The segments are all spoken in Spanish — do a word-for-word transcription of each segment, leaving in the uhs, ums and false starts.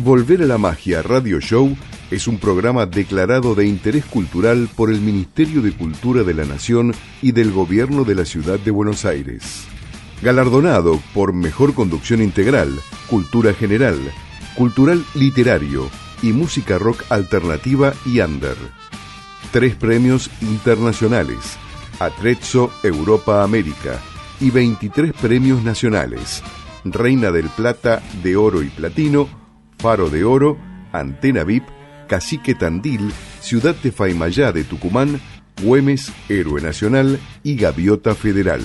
Volver a la Magia Radio Show es un programa declarado de interés cultural por el Ministerio de Cultura de la Nación y del Gobierno de la Ciudad de Buenos Aires. Galardonado por Mejor Conducción Integral, Cultura General, Cultural Literario y Música Rock Alternativa y Under. Tres premios internacionales, Atrezzo Europa América, y veintitrés premios nacionales, Reina del Plata, de Oro y Platino, Faro de Oro, Antena V I P, Cacique Tandil, Ciudad de Faimayá de Tucumán, Güemes, Héroe Nacional y Gaviota Federal.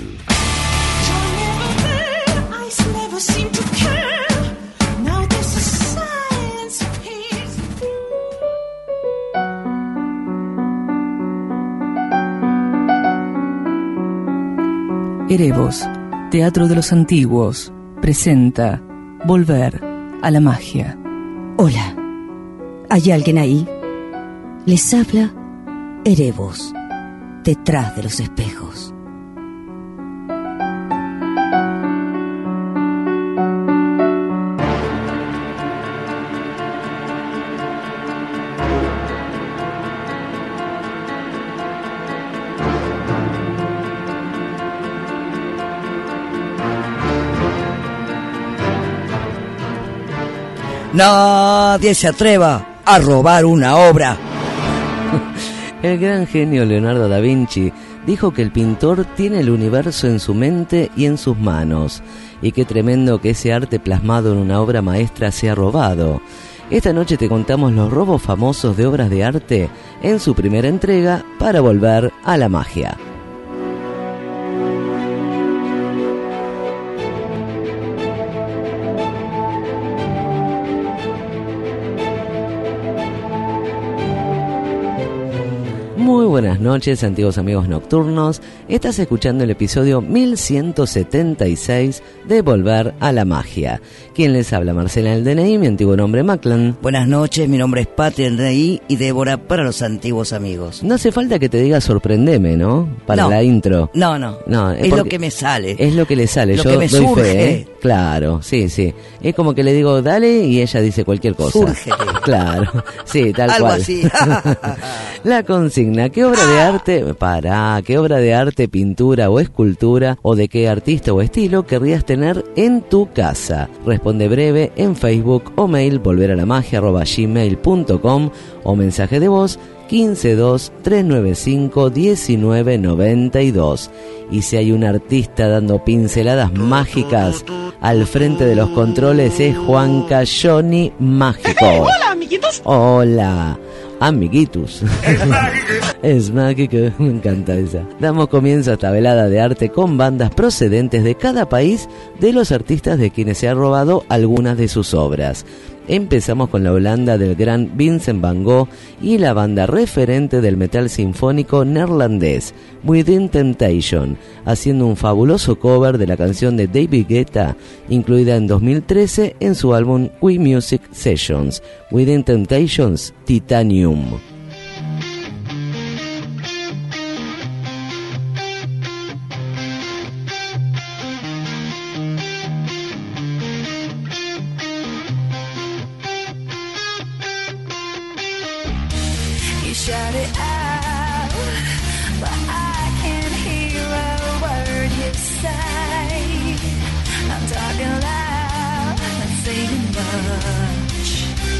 Erebos, Teatro de los Antiguos, presenta Volver a la Magia. Hola, ¿hay alguien ahí? Les habla Erebos, detrás de los espejos. Nadie se atreva a robar una obra. El gran genio Leonardo da Vinci dijo que el pintor tiene el universo en su mente y en sus manos, y qué tremendo que ese arte plasmado en una obra maestra sea robado. Esta noche te contamos los robos famosos de obras de arte en su primera entrega para volver a la magia. Muy buenas noches, antiguos amigos nocturnos. Estás escuchando el episodio mil ciento setenta y seis de Volver a la Magia. Quien les habla, Marcela del D N I, mi antiguo nombre Maclan. Buenas noches, mi nombre es Pati del D N I y Débora para los antiguos amigos. No hace falta que te diga sorprendeme, ¿no? Para no, la intro. No, no, no es lo que me sale. Es lo que le sale, lo yo que me doy surge. fe, ¿eh? Claro, sí, sí. Es como que le digo dale y ella dice cualquier cosa. Surge. Claro, sí, tal Algo cual. así. La consigna, ¿qué obra de arte, pará, qué obra de arte, pintura o escultura o de qué artista o estilo querrías tener en tu casa? Responde breve en Facebook o mail volveralamagia arroba gmail punto com o mensaje de voz quince dos tres nueve cinco diecinueve noventa y dos. Y si hay un artista dando pinceladas mágicas al frente de los controles es Juanca Johnny Mágico. Hola, amiguitos. Hola. Amiguitos. Es mágico, me encanta esa. Damos comienzo a esta velada de arte con bandas procedentes de cada país de los artistas de quienes se ha robado algunas de sus obras. Empezamos con la Holanda del gran Vincent van Gogh y la banda referente del metal sinfónico neerlandés, Within Temptation, haciendo un fabuloso cover de la canción de David Guetta, incluida en dos mil trece en su álbum We Music Sessions, Within Temptations Titanium. Shout it out, but I can't hear a word you say. I'm talking loud and saying much.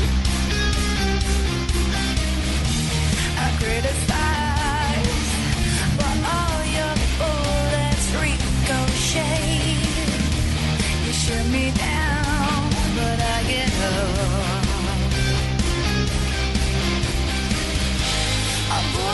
I criticize, but all your bullets ricochet. You shoot me down, but I get up. I'm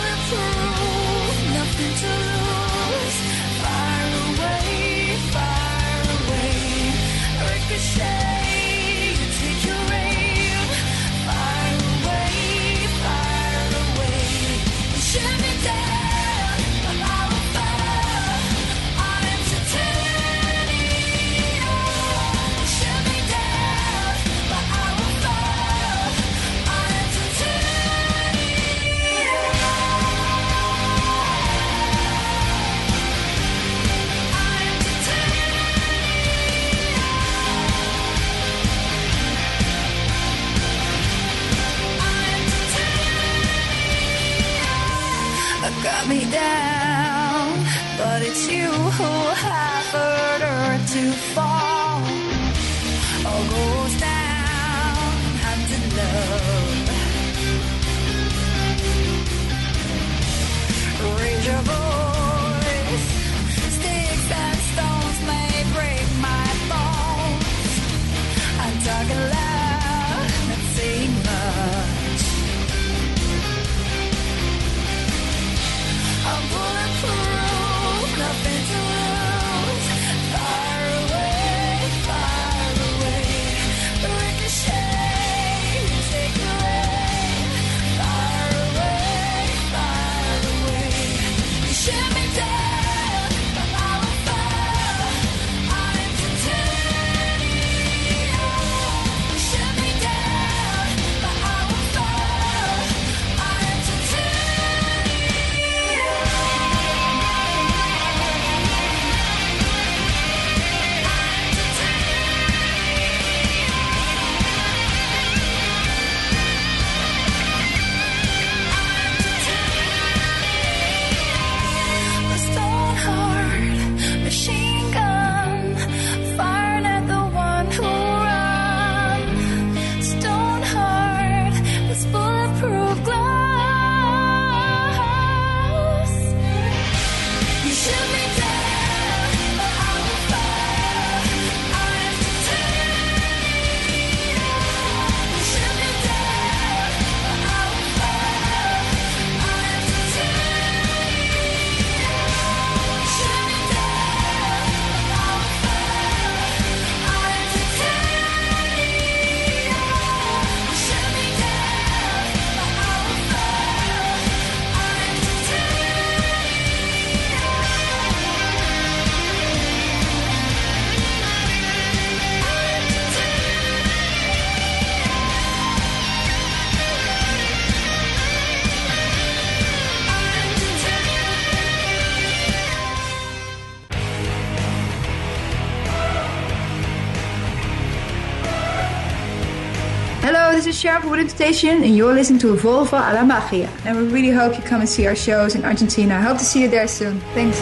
have earth to fall or goes down hand in love. Raise your voice, sticks and stones may break my bones. I'm talking loud, not saying much. I'm bulletproof, nothing to lose. Far away, far away. Ricochet, take the rain. Far away, far away. You shoot me down, but I will fall. I'm titanium. You shoot me down, but I will fall. I'm a stone heart machine gun, firing at the one who runs. Stone heart, this bulletproof glass. You shoot me down, but I will fall. I'm titanium. You shoot me down, but I will fall. I'm titanium. You shoot me down, but I will fall. I'm titanium. You shoot me down, but I will fall. I'm Hello, this is Sharon from Wood Station, and you're listening to Volvo a la Magia. And we really hope you come and see our shows in Argentina. I hope to see you there soon. Thanks.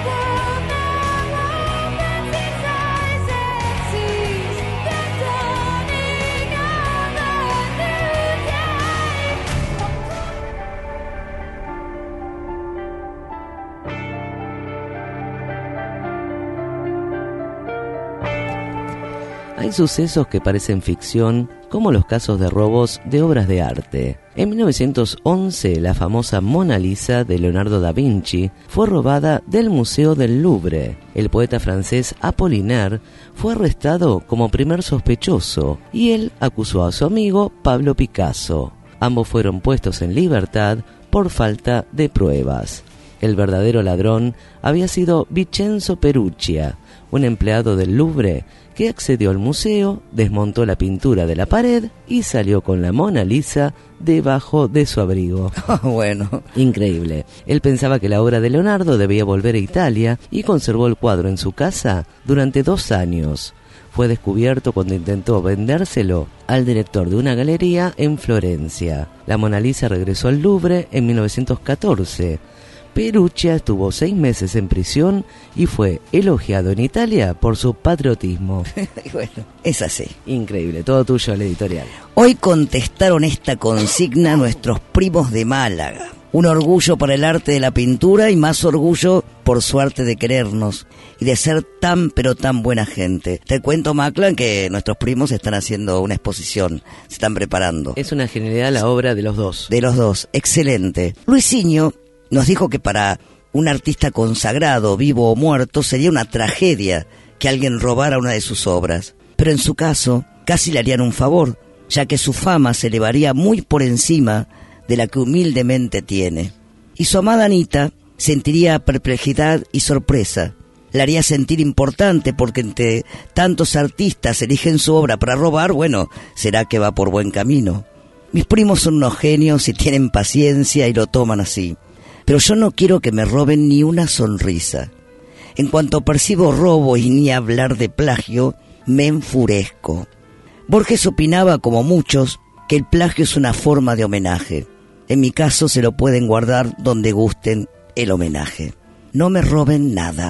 Hay sucesos que parecen ficción, como los casos de robos de obras de arte. En mil novecientos once, la famosa Mona Lisa de Leonardo da Vinci fue robada del Museo del Louvre. El poeta francés Apollinaire fue arrestado como primer sospechoso y él acusó a su amigo Pablo Picasso. Ambos fueron puestos en libertad por falta de pruebas. El verdadero ladrón había sido Vincenzo Perugia, un empleado del Louvre que accedió al museo, desmontó la pintura de la pared y salió con la Mona Lisa debajo de su abrigo. Bueno, increíble. Él pensaba que la obra de Leonardo debía volver a Italia y conservó el cuadro en su casa durante dos años. Fue descubierto cuando intentó vendérselo al director de una galería en Florencia. La Mona Lisa regresó al Louvre en mil novecientos catorce. Perugia estuvo seis meses en prisión y fue elogiado en Italia por su patriotismo. Bueno, es así. Increíble, todo tuyo el editorial. Hoy contestaron esta consigna nuestros primos de Málaga. Un orgullo para el arte de la pintura y más orgullo por su arte de querernos y de ser tan pero tan buena gente. Te cuento, Maclan, que nuestros primos están haciendo una exposición, se están preparando. Es una genialidad la obra de los dos. De los dos, excelente. Luisinho nos dijo que para un artista consagrado, vivo o muerto, sería una tragedia que alguien robara una de sus obras. Pero en su caso, casi le harían un favor, ya que su fama se elevaría muy por encima de la que humildemente tiene. Y su amada Anita sentiría perplejidad y sorpresa. La haría sentir importante porque entre tantos artistas eligen su obra para robar, bueno, será que va por buen camino. Mis primos son unos genios y tienen paciencia y lo toman así. Pero yo no quiero que me roben ni una sonrisa. En cuanto percibo robo y ni hablar de plagio, me enfurezco. Borges opinaba, como muchos, que el plagio es una forma de homenaje. En mi caso se lo pueden guardar donde gusten el homenaje. No me roben nada.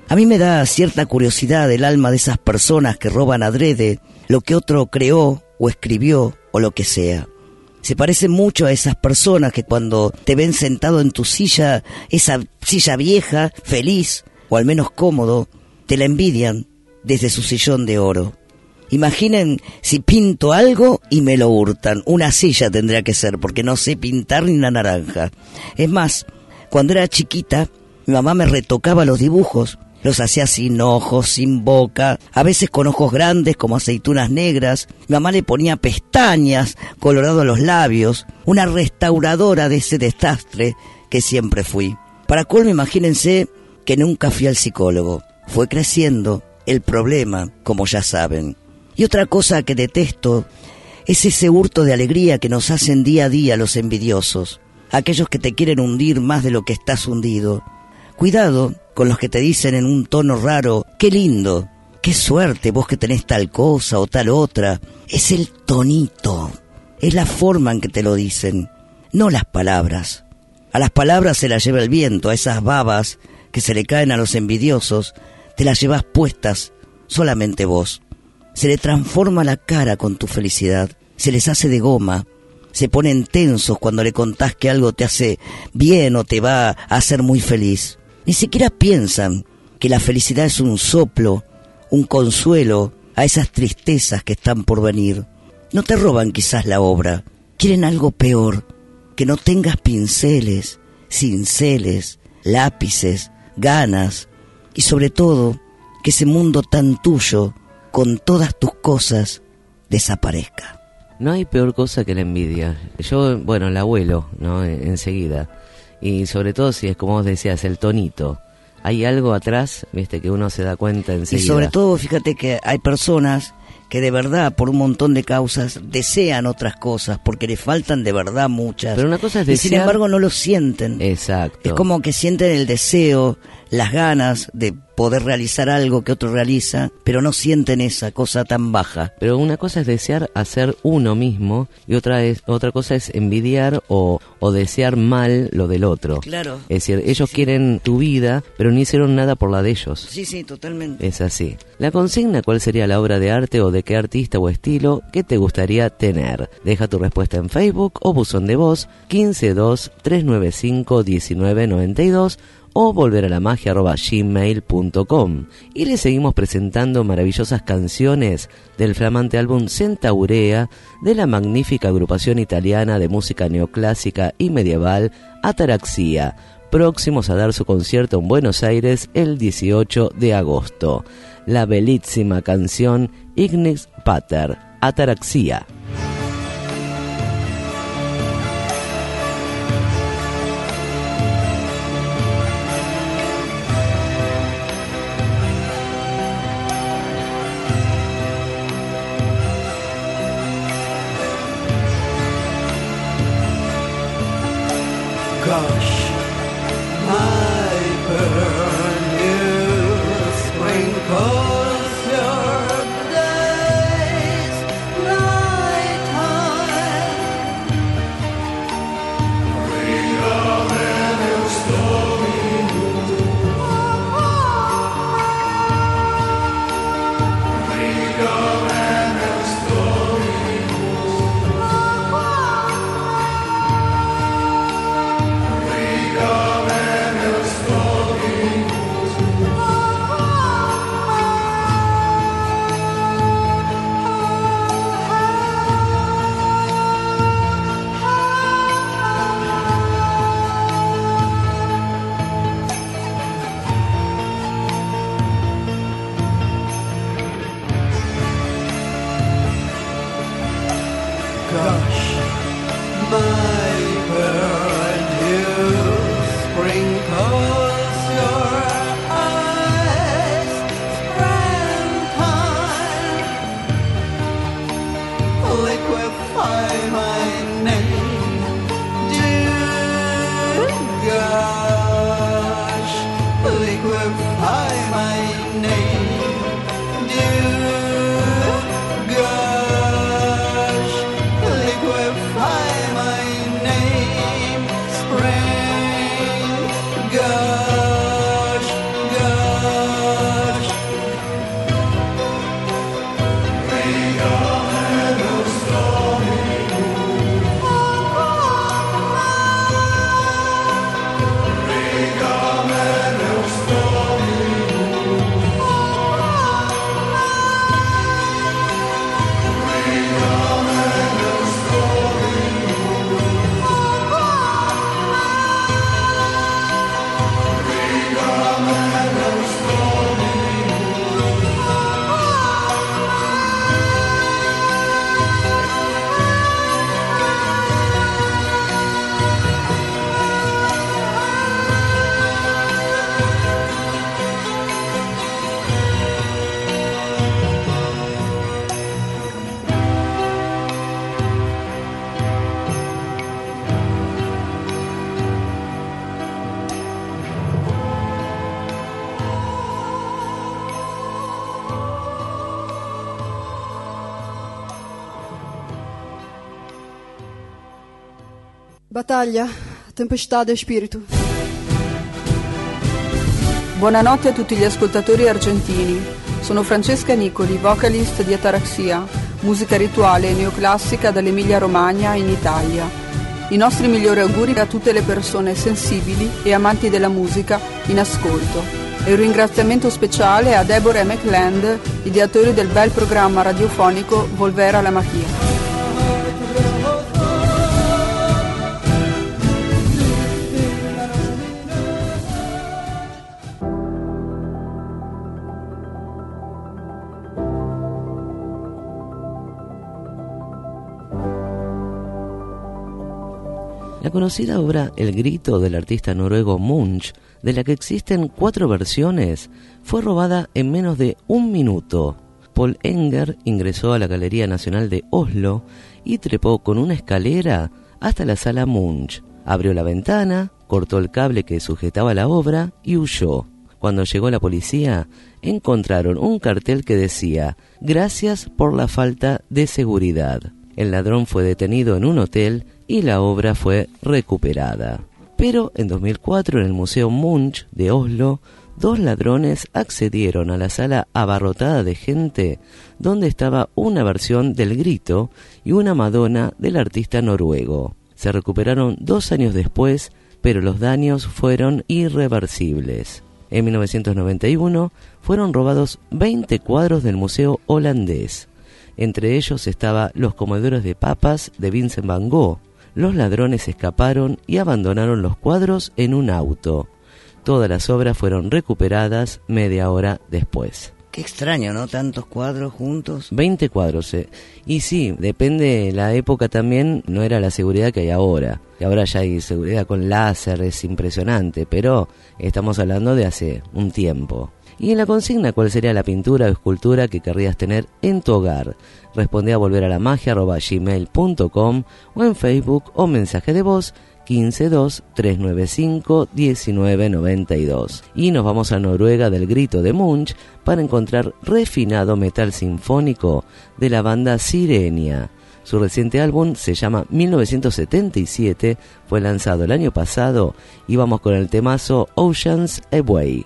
A mí me da cierta curiosidad el alma de esas personas que roban adrede lo que otro creó o escribió o lo que sea. Se parece mucho a esas personas que cuando te ven sentado en tu silla, esa silla vieja, feliz o al menos cómodo, te la envidian desde su sillón de oro. Imaginen si pinto algo y me lo hurtan. Una silla tendría que ser, porque no sé pintar ni una naranja. Es más, cuando era chiquita, mi mamá me retocaba los dibujos. Los hacía sin ojos, sin boca, a veces con ojos grandes como aceitunas negras. Mi mamá le ponía pestañas, colorado los labios. Una restauradora de ese desastre que siempre fui. Para colmo, imagínense que nunca fui al psicólogo. Fue creciendo el problema, como ya saben. Y otra cosa que detesto es ese hurto de alegría que nos hacen día a día los envidiosos. Aquellos que te quieren hundir más de lo que estás hundido. Cuidado con los que te dicen en un tono raro, qué lindo, qué suerte vos que tenés tal cosa o tal otra. Es el tonito, es la forma en que te lo dicen, no las palabras. A las palabras se las lleva el viento, a esas babas que se le caen a los envidiosos, te las llevas puestas solamente vos. Se le transforma la cara con tu felicidad, se les hace de goma, se ponen tensos cuando le contás que algo te hace bien o te va a hacer muy feliz. Ni siquiera piensan que la felicidad es un soplo, un consuelo a esas tristezas que están por venir. No te roban quizás la obra, quieren algo peor, que no tengas pinceles, cinceles, lápices, ganas y sobre todo que ese mundo tan tuyo, con todas tus cosas, desaparezca. No hay peor cosa que la envidia. Yo, bueno, la abuelo, ¿no? Enseguida. Y sobre todo si es como vos decías, el tonito. Hay algo atrás, viste, que uno se da cuenta enseguida. Y sobre todo, fíjate que hay personas que de verdad, por un montón de causas, desean otras cosas, porque les faltan de verdad muchas. Pero una cosa es y desear... sin embargo no lo sienten. Exacto. Es como que sienten el deseo, las ganas de poder realizar algo que otro realiza, pero no sienten esa cosa tan baja. Pero una cosa es desear hacer uno mismo y otra es otra cosa es envidiar o, o desear mal lo del otro. Claro. Es decir, ellos Sí. quieren tu vida, pero no hicieron nada por la de ellos. Sí, sí, totalmente. Es así. La consigna, ¿cuál sería la obra de arte o de qué artista o estilo que te gustaría tener? Deja tu respuesta en Facebook o buzón de voz quince dos tres nueve cinco diecinueve noventa y dos o volver a la magia arroba gmail punto com. Y le seguimos presentando maravillosas canciones del flamante álbum Centaurea de la magnífica agrupación italiana de música neoclásica y medieval Ataraxia, próximos a dar su concierto en Buenos Aires el dieciocho de agosto. La bellísima canción Ignis Pater, Ataraxia. Gosh, my burn you sprinkles your days, night time. Freedom and your story. Freedom and your story. Freedom. Battaglia, tempestà del spirito. Buonanotte a tutti gli ascoltatori argentini. Sono Francesca Nicoli, vocalist di Ataraxia, musica rituale e neoclassica dall'Emilia Romagna in Italia. I nostri migliori auguri a tutte le persone sensibili e amanti della musica in ascolto. E un ringraziamento speciale a Deborah e McLand, ideatori del bel programma radiofonico Volver a la Magia. La conocida obra El Grito del artista noruego Munch, de la que existen cuatro versiones, fue robada en menos de un minuto. Paul Enger ingresó a la Galería Nacional de Oslo y trepó con una escalera hasta la sala Munch. Abrió la ventana, cortó el cable que sujetaba la obra y huyó. Cuando llegó la policía, encontraron un cartel que decía «Gracias por la falta de seguridad». El ladrón fue detenido en un hotel y la obra fue recuperada. Pero en dos mil cuatro, en el Museo Munch de Oslo, dos ladrones accedieron a la sala abarrotada de gente donde estaba una versión del Grito y una Madonna del artista noruego. Se recuperaron dos años después, pero los daños fueron irreversibles. En mil novecientos noventa y uno fueron robados veinte cuadros del Museo Holandés. Entre ellos estaba Los Comedores de Papas de Vincent van Gogh. Los ladrones escaparon y abandonaron los cuadros en un auto. Todas las obras fueron recuperadas media hora después. Qué extraño, ¿no? Tantos cuadros juntos. veinte cuadros, eh. Y sí, depende de la época también, no era la seguridad que hay ahora. Y ahora ya hay seguridad con láser, es impresionante, pero estamos hablando de hace un tiempo. Y en la consigna, ¿cuál sería la pintura o escultura que querrías tener en tu hogar? Responde a volver a la magia arroba gmail punto com o en Facebook o mensaje de voz quince dos tres nueve cinco diecinueve noventa y dos. Y nos vamos a Noruega del Grito de Munch para encontrar refinado metal sinfónico de la banda Sirenia. Su reciente álbum se llama mil novecientos setenta y siete, fue lanzado el año pasado y vamos con el temazo Oceans Away.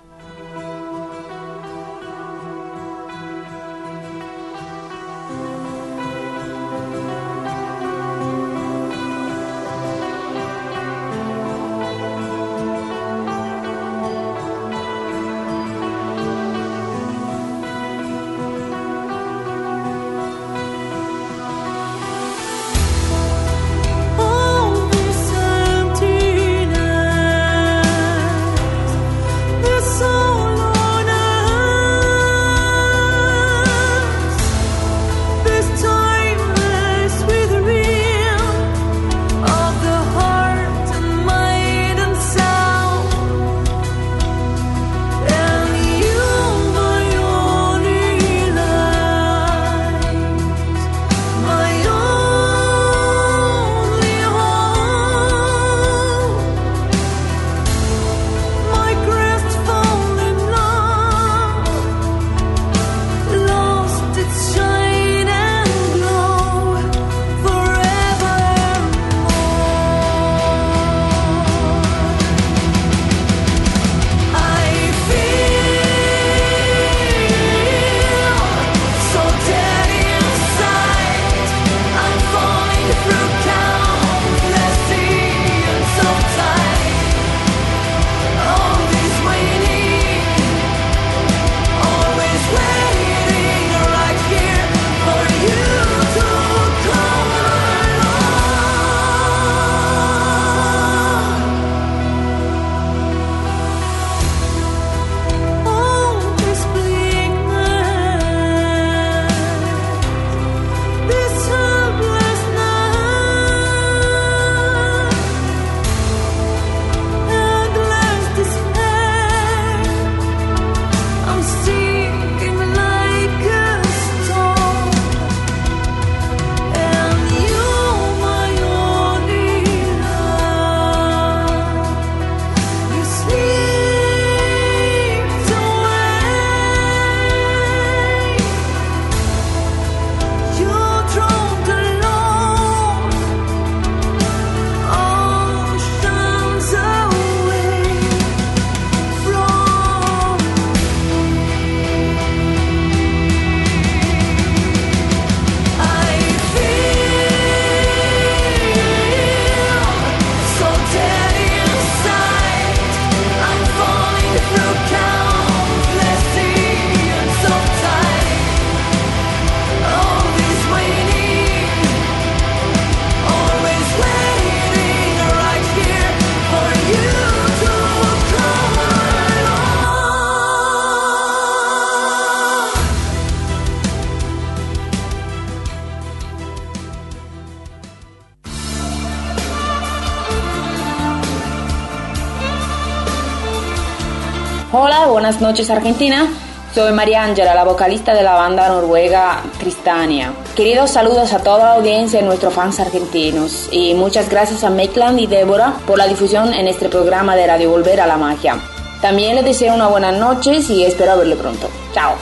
This Hola, buenas noches Argentina. Soy María Ángela, la vocalista de la banda noruega Cristania. Queridos saludos a toda la audiencia y nuestros fans argentinos. Y muchas gracias a Maitland y Débora por la difusión en este programa de Radio Volver a la Magia. También les deseo una buena noche y espero verle pronto. Chao.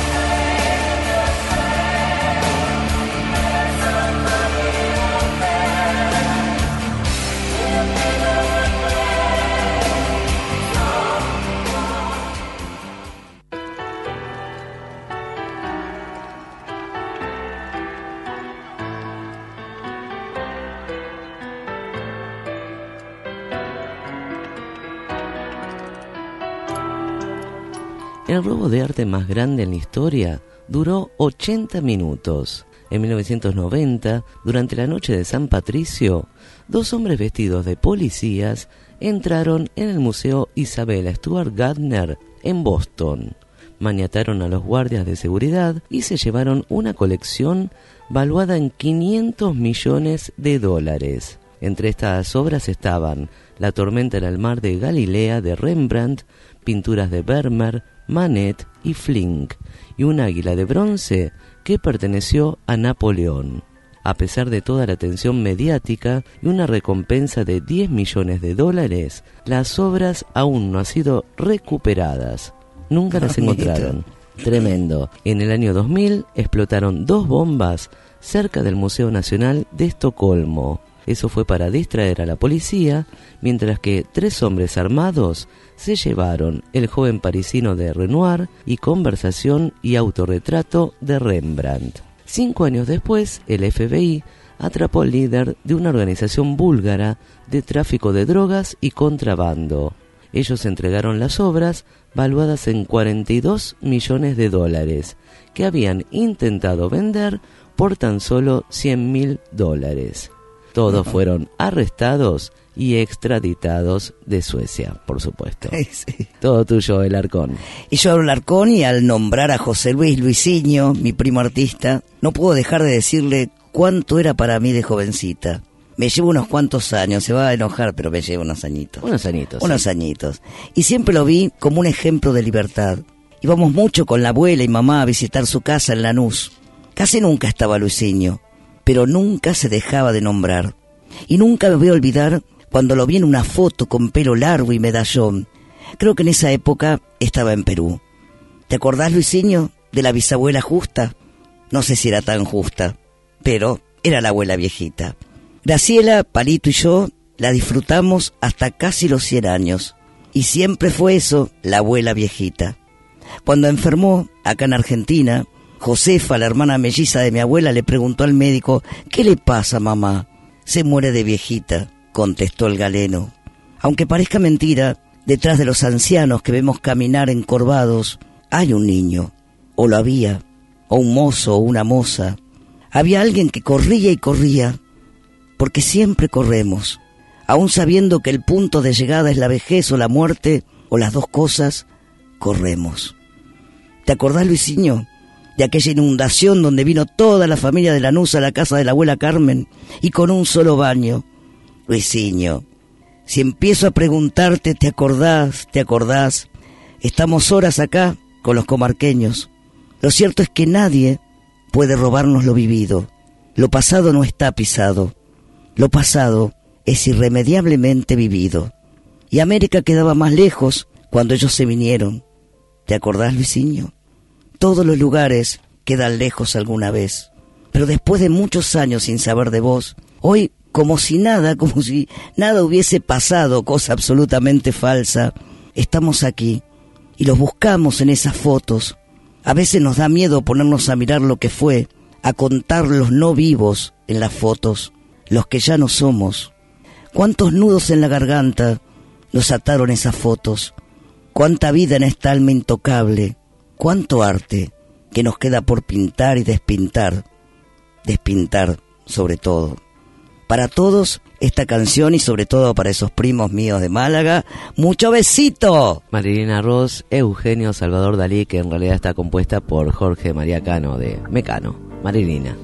El robo de arte más grande en la historia duró ochenta minutos. En mil novecientos noventa, durante la noche de San Patricio, dos hombres vestidos de policías entraron en el Museo Isabella Stewart Gardner en Boston. Maniataron a los guardias de seguridad y se llevaron una colección valuada en quinientos millones de dólares. Entre estas obras estaban La tormenta en el mar de Galilea de Rembrandt, pinturas de Vermeer, Manet y Flink, y un águila de bronce que perteneció a Napoleón. A pesar de toda la atención mediática y una recompensa de diez millones de dólares, las obras aún no han sido recuperadas. Nunca las encontraron. Tremendo. En el año dos mil explotaron dos bombas cerca del Museo Nacional de Estocolmo. Eso fue para distraer a la policía, mientras que tres hombres armados se llevaron el joven parisino de Renoir y Conversación y autorretrato de Rembrandt. Cinco años después, el F B I atrapó al líder de una organización búlgara de tráfico de drogas y contrabando. Ellos entregaron las obras, valuadas en cuarenta y dos millones de dólares, que habían intentado vender por tan solo cien mil dólares. Todos fueron arrestados y extraditados de Suecia, por supuesto. Sí. Todo tuyo, El Arcón. Y yo hablo Arcón, y al nombrar a José Luis Luisinho, mi primo artista, no puedo dejar de decirle cuánto era para mí de jovencita. Me llevo unos cuantos años, se va a enojar, pero me llevo unos añitos. Unos añitos. Unos sí. añitos. Y siempre lo vi como un ejemplo de libertad. Íbamos mucho con la abuela y mamá a visitar su casa en Lanús. Casi nunca estaba Luisinho, pero nunca se dejaba de nombrar. Y nunca me voy a olvidar cuando lo vi en una foto con pelo largo y medallón. Creo que en esa época estaba en Perú. ¿Te acordás, Luisinho, de la bisabuela justa? No sé si era tan justa, pero era la abuela viejita. Graciela, Palito y yo la disfrutamos hasta casi los cien años. Y siempre fue eso, la abuela viejita. Cuando enfermó, acá en Argentina, Josefa, la hermana melliza de mi abuela, le preguntó al médico: ¿qué le pasa, mamá? Se muere de viejita, contestó el galeno. Aunque parezca mentira, detrás de los ancianos que vemos caminar encorvados, hay un niño, o lo había, o un mozo o una moza. Había alguien que corría y corría, porque siempre corremos, aún sabiendo que el punto de llegada es la vejez o la muerte, o las dos cosas, corremos. ¿Te acordás, Luisinho, de aquella inundación donde vino toda la familia de Lanús a la casa de la abuela Carmen y con un solo baño? Luisinho, si empiezo a preguntarte, ¿te acordás? ¿Te acordás? Estamos horas acá con los comarqueños. Lo cierto es que nadie puede robarnos lo vivido. Lo pasado no está pisado. Lo pasado es irremediablemente vivido. Y América quedaba más lejos cuando ellos se vinieron. ¿Te acordás, Luisinho? Todos los lugares quedan lejos alguna vez. Pero después de muchos años sin saber de vos, hoy, como si nada, como si nada hubiese pasado, cosa absolutamente falsa, estamos aquí y los buscamos en esas fotos. A veces nos da miedo ponernos a mirar lo que fue, a contar los no vivos en las fotos, los que ya no somos. ¿Cuántos nudos en la garganta nos ataron esas fotos? ¿Cuánta vida en esta alma intocable? ¿Cuánto arte que nos queda por pintar y despintar? Despintar, sobre todo. Para todos, esta canción, y sobre todo para esos primos míos de Málaga, ¡mucho besito! Marilina Ross, Eugenio Salvador Dalí, que en realidad está compuesta por Jorge María Cano de Mecano. Marilina.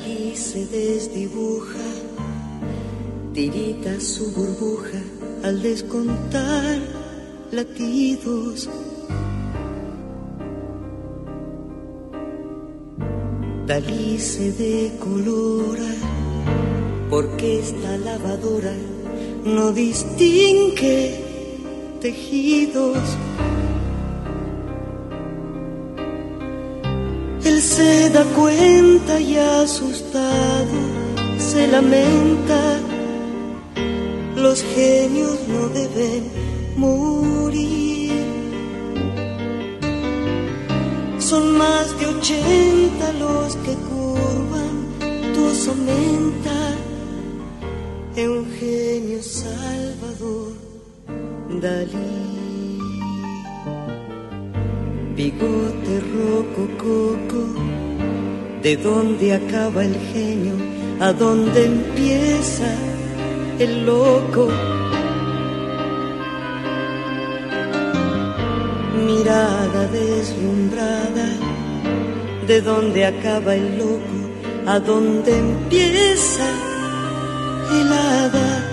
Dalí se desdibuja, tirita su burbuja al descontar latidos. Dalí se decolora porque esta lavadora no distingue tejidos. Él se da cuenta y asustado se lamenta. Los genios no deben morir. Son más de ochenta los que curvan tu osamenta. Eugenio Salvador Dalí. Bigote rocococo, ¿de dónde acaba el genio? ¿A dónde empieza el loco? Mirada deslumbrada, ¿de dónde acaba el loco? ¿A dónde empieza el hada?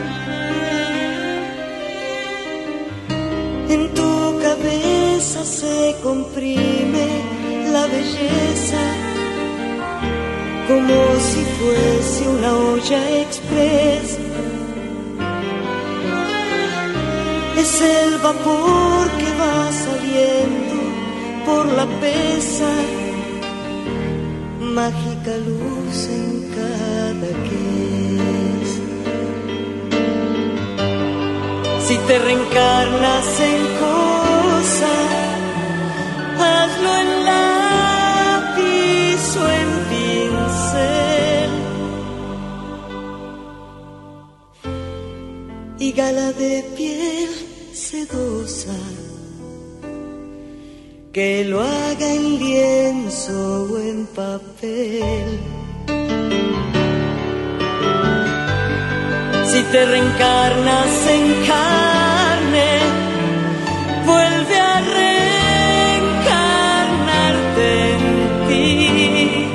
En tu cabeza se comprime la belleza, como si fuese una olla express. Es el vapor que va saliendo por la pesa, mágica luz en cada ques. Si te reencarnas en cosa, hazlo en lápiz o en pincel. Y gala de piel sedosa, que lo haga en lienzo o en papel. Si te reencarnas en carne, vuelve a reencarnarte en ti.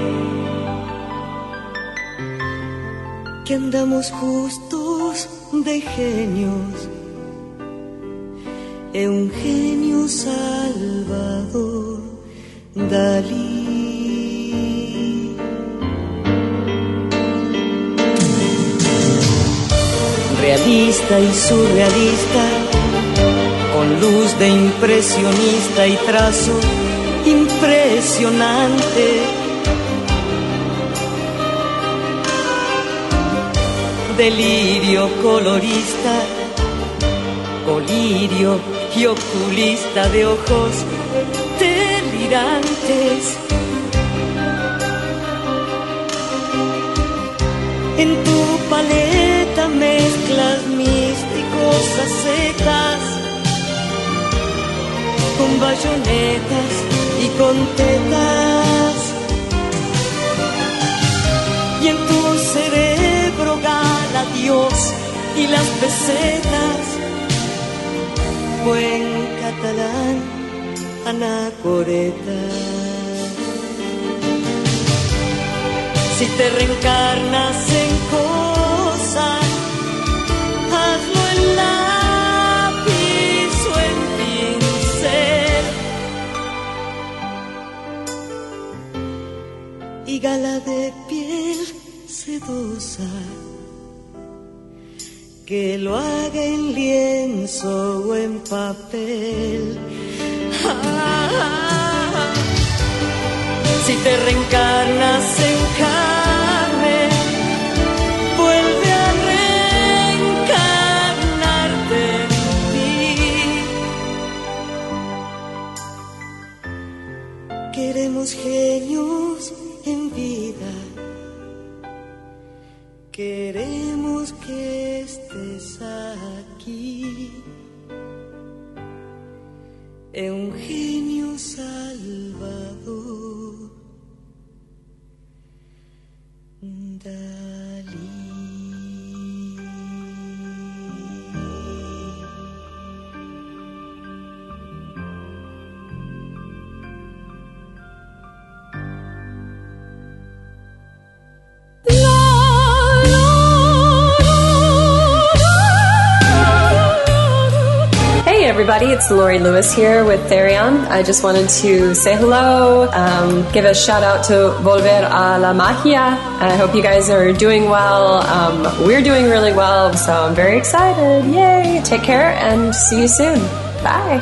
Que andamos justos de genios, Eugenio Salvador Dalí. Realista y surrealista, con luz de impresionista y trazo impresionante. Delirio colorista, colirio y oculista de ojos delirantes. En tu paleta mezclas místicos acetas con bayonetas y con tetas. Y en tu cerebro gana Dios y las pesetas. Buen catalán, anacoreta. Si te reencarnas en cosa, hazlo en lápiz o en pincel. Y gala de piel sedosa, que lo haga en lienzo o en papel. Ah, ah, ah. Si te reencarnas en carne, vuelve a reencarnarte en ti. Queremos genios en vida, queremos que estés aquí. Eugenio Salvador Dalí. everybody, it's Lori Lewis here with Therion. I just wanted to say hello, um, give a shout out to Volver a la Magia, and I hope you guys are doing well. Um, we're doing really well, so I'm very excited. Yay! Take care and see you soon. Bye.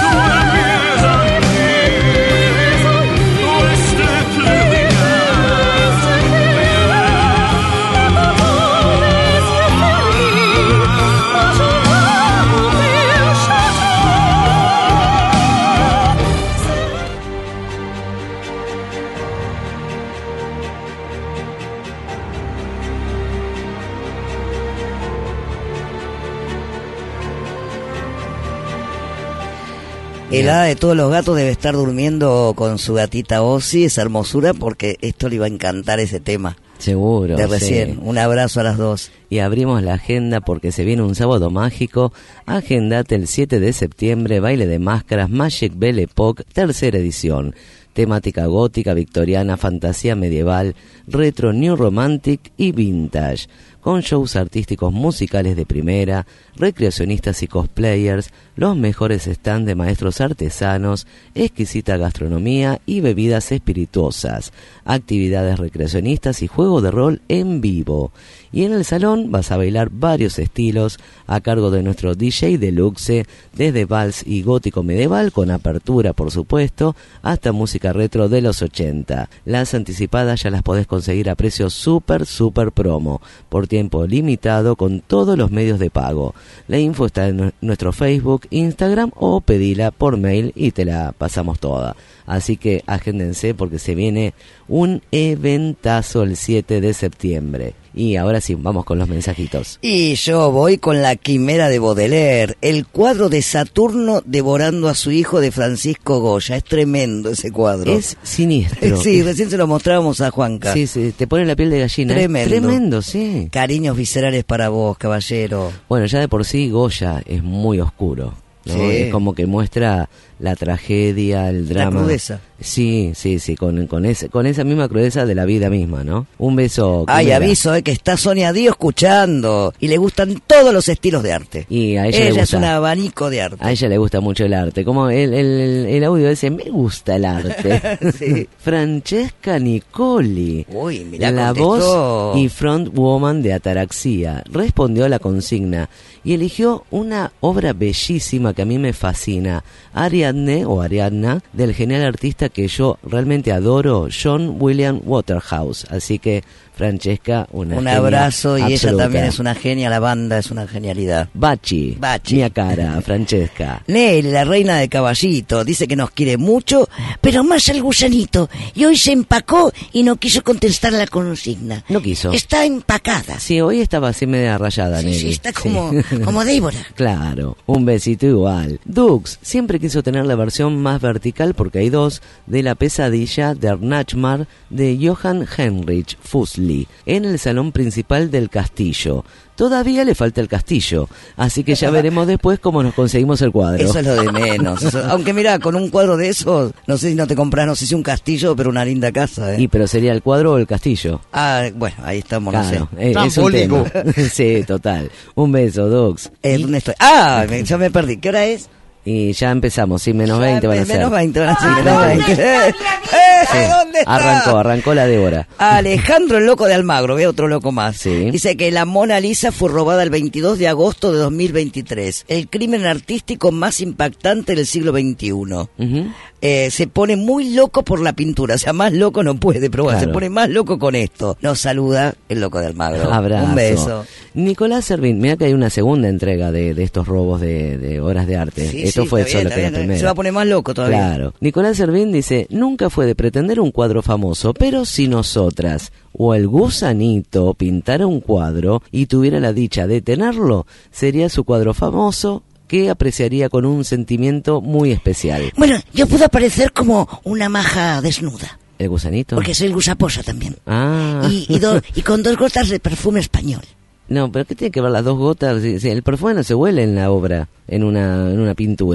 El hada de todos los gatos debe estar durmiendo con su gatita Ozzy, esa hermosura, porque esto le iba a encantar ese tema. Seguro. De recién. Sí. Un abrazo a las dos. Y abrimos la agenda porque se viene un sábado mágico. Agendate el siete de septiembre, baile de máscaras, Magic Belle Époque, tercera edición. Temática gótica, victoriana, fantasía medieval, retro, new romantic y vintage. Con shows artísticos musicales de primera, recreacionistas y cosplayers, los mejores stands de maestros artesanos, exquisita gastronomía y bebidas espirituosas, actividades recreacionistas y juego de rol en vivo. Y en el salón vas a bailar varios estilos a cargo de nuestro D J Deluxe, desde vals y gótico medieval con apertura por supuesto, hasta música retro de los ochenta. Las anticipadas ya las podés conseguir a precio super super promo, por tiempo limitado con todos los medios de pago. La info está en nuestro Facebook, Instagram o pedila por mail y te la pasamos toda. Así que agéndense porque se viene un eventazo el siete de septiembre. Y ahora sí, vamos con los mensajitos. Y yo voy con La Quimera de Baudelaire, el cuadro de Saturno devorando a su hijo de Francisco Goya. Es tremendo ese cuadro. Es siniestro. Sí, recién se lo mostrábamos a Juanca. Sí, sí, te pone la piel de gallina. Tremendo. Es tremendo, sí. Cariños viscerales para vos, caballero. Bueno, ya de por sí Goya es muy oscuro, ¿no? Sí. Es como que muestra la tragedia, el drama. La crudeza. Sí, sí, sí, con, con, ese, con esa misma crudeza de la vida misma, ¿no? Un beso. Ay, Quimera. aviso, eh, que está Sonia Díaz escuchando y le gustan todos los estilos de arte. Y a ella, ella le gusta, es un abanico de arte. A ella le gusta mucho el arte. Como el, el, el audio ese, me gusta el arte. Sí. Francesca Nicoli, Uy, mirá, la contestó. voz y frontwoman de Ataraxia, respondió a la consigna y eligió una obra bellísima que a mí me fascina, Ariadne o Ariadna, del genial artista que yo realmente adoro, John William Waterhouse. Así que Francesca, una un genia abrazo y absoluta. ella también es una genia, la banda es una genialidad. Bachi, Bachi. mia cara, Francesca. Nelly, la reina de Caballito, dice que nos quiere mucho, pero más el gusanito. Y hoy se empacó y no quiso contestar la consigna. No quiso. Está empacada. Sí, hoy estaba así media rayada, Sí, Nelly. sí, está como, Sí. como Débora. Claro, un besito igual. Dux siempre quiso tener la versión más vertical porque hay dos, de La pesadilla de Nachmar de Johann Heinrich Fusli en el salón principal del castillo. Todavía le falta el castillo, así que ya veremos después cómo nos conseguimos el cuadro. Eso es lo de menos. Eso- aunque mira, con un cuadro de esos, no sé si no te compras, no sé si un castillo, pero una linda casa. ¿eh? Y pero sería el cuadro o el castillo. Ah, bueno, ahí estamos, no Claro, sé. es, es un tema. Sí, total. Un beso, Dux. Eh, ¿Dónde estoy? Ah, me- ya me perdí. ¿Qué hora es? Y ya empezamos, sí, menos Ya, veinte van a ser. menos veinte van a ser, Sí, menos veinte. ¡Eh, Sí, ¿dónde está? arrancó, arrancó la Débora. Alejandro el Loco de Almagro, ve otro loco más. Sí. Dice que la Mona Lisa fue robada el veintidós de agosto de dos mil veintitrés. El crimen artístico más impactante del siglo veintiuno. Ujú. Eh, se pone muy loco por la pintura, o sea, más loco no puede, pero bueno, Claro. se pone más loco con esto. Nos saluda el Loco de Almagro. Abrazo. Un beso. Nicolás Servín, mira que hay una segunda entrega de, de estos robos de, de obras de arte. Sí, Esto sí, fue está bien, solo está que la bien. primera. Se va a poner más loco todavía. Claro. Nicolás Servín dice, nunca fue de pretender un cuadro famoso, pero si nosotras o el gusanito pintara un cuadro y tuviera la dicha de tenerlo, sería su cuadro famoso que apreciaría con un sentimiento muy especial. Bueno, yo puedo aparecer como una maja desnuda, ¿El gusanito? porque soy el gusaposa también. Ah. Y, y, do- y con dos gotas de perfume español. No, pero ¿qué tiene que ver las dos gotas? Si- si el perfume no se huele en la obra, en una, en una pintura.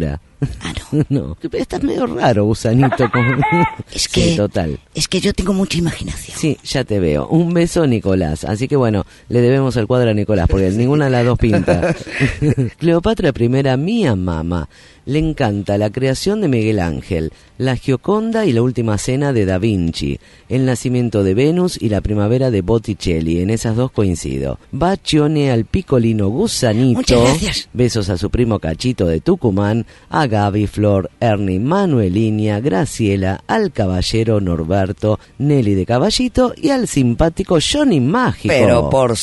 Ah, no. No, estás medio raro, gusanito. Como... Es que, sí, total. Es que yo tengo mucha imaginación. Sí, ya te veo. Un beso, Nicolás. Así que bueno, le debemos el cuadro a Nicolás, porque ninguna de las dos pinta. Cleopatra I, mía mamá. Le encanta la creación de Miguel Ángel, la Gioconda y la Última Cena de Da Vinci, el nacimiento de Venus y la primavera de Botticelli. En esas dos coincido. Bacione al picolino gusanito. Muchas gracias. Besos a su primo Cachito de Tucumán, a Gaby, Flor, Ernie, Manuelinia, Graciela, al caballero Norberto, Nelly de Caballito y al simpático Johnny Mágico. Pero por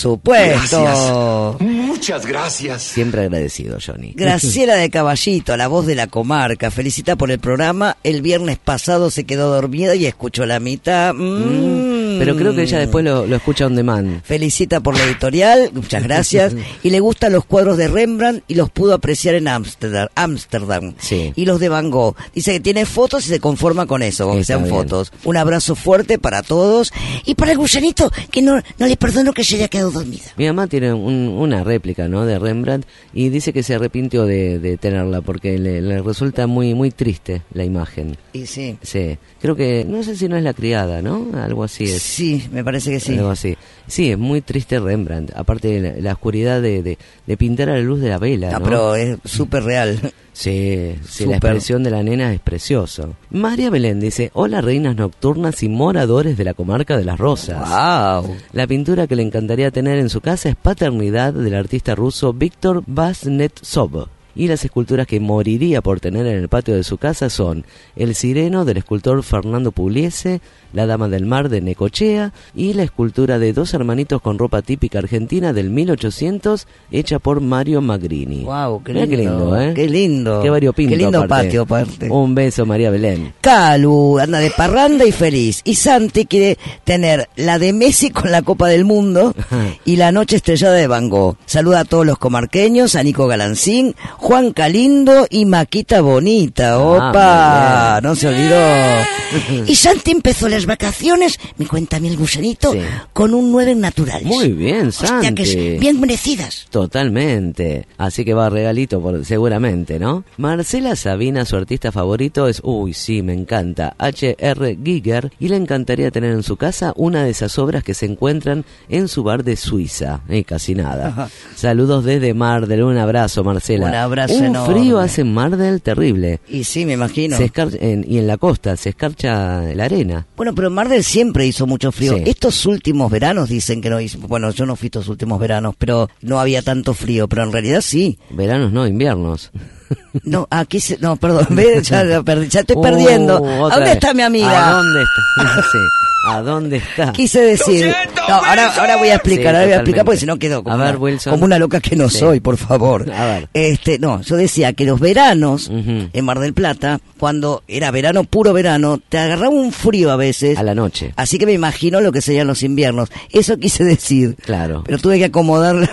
supuesto. Gracias. Muchas gracias. Siempre agradecido, Johnny. Graciela de Caballito, la voz de la comarca, felicita por el programa. El viernes pasado se quedó dormida y escuchó la mitad. Mm. Pero creo que ella después lo, lo escucha on demand. Felicita por la editorial, muchas gracias. Y le gustan los cuadros de Rembrandt y los pudo apreciar en Ámsterdam. Ámsterdam. Sí. Y los de Van Gogh. Dice que tiene fotos y se conforma con eso, con que Está sean bien. fotos. Un abrazo fuerte para todos. Y para el gusanito, que no, no le perdono que se haya quedado dormida. Mi mamá tiene un, una réplica, ¿no?, de Rembrandt y dice que se arrepintió de, de tenerla porque le, le resulta muy muy triste la imagen. Y sí. Sí, creo que, no sé si no es la criada, ¿no? Algo así es. Sí, me parece que sí. Algo así. Sí, es muy triste Rembrandt. Aparte de la, la oscuridad de, de, de pintar a la luz de la vela, No, ¿no? pero es súper real. Sí, sí, la Súper. expresión de la nena es precioso. María Belén dice, hola reinas nocturnas y moradores de la comarca de Las Rosas. Wow. La pintura que le encantaría tener en su casa es Paternidad del artista ruso Víctor Vaznetsov. Y las esculturas que moriría por tener en el patio de su casa son El Sireno del escultor Fernando Pugliese, La Dama del Mar de Necochea y la escultura de dos hermanitos con ropa típica argentina del mil ochocientos hecha por Mario Magrini. Wow, qué Mirá lindo. qué lindo, ¿eh? Qué lindo. Qué variopinto. Qué lindo aparte. patio, aparte. Un beso, María Belén. Calu anda de parranda y feliz. Y Santi quiere tener la de Messi con la Copa del Mundo y la noche estrellada de Van Gogh. Saluda a todos los comarqueños, a Nico Galancín, Juan Calindo y Maquita Bonita. ¡Opa! Ah, no se olvidó. Y Santi empezó las vacaciones, me cuenta a mí el gusanito, Sí. con un nueve en naturales. Muy bien, Santi. Hostia, que es bien merecidas. Totalmente. Así que va regalito por, seguramente, ¿no? Marcela Sabina, su artista favorito es, uy, sí, me encanta, H R Giger, y le encantaría tener en su casa una de esas obras que se encuentran en su bar de Suiza. Eh, casi nada. Ajá. Saludos desde Mar del, un abrazo, Marcela. Un abrazo Un enorme. frío hace en Mar del terrible. Y sí, me imagino. Se escar- en- y en la costa se escarcha la arena. Bueno, pero Mar del siempre hizo mucho frío. Sí. Estos últimos veranos dicen que no hizo. Bueno, yo no fui estos últimos veranos, pero no había tanto frío. Pero en realidad sí. Veranos no, inviernos. No, aquí se, no, perdón, ve, ya, la perdí, ya estoy Uh, perdiendo. ¿A otra dónde vez. está mi amiga? ¿A dónde está? Sí. ¿A dónde está? Quise decir. No, ahora, ahora voy a explicar, Sí, ahora voy a explicar totalmente. porque si no quedo como, A ver, una, Wilson. como una loca que no Sí. soy, por favor. A ver. Este, no, yo decía que los veranos Ujú. en Mar del Plata, cuando era verano, puro verano, te agarraba un frío a veces. A la noche. Así que me imagino lo que serían los inviernos. Eso quise decir. Claro. Pero tuve que acomodar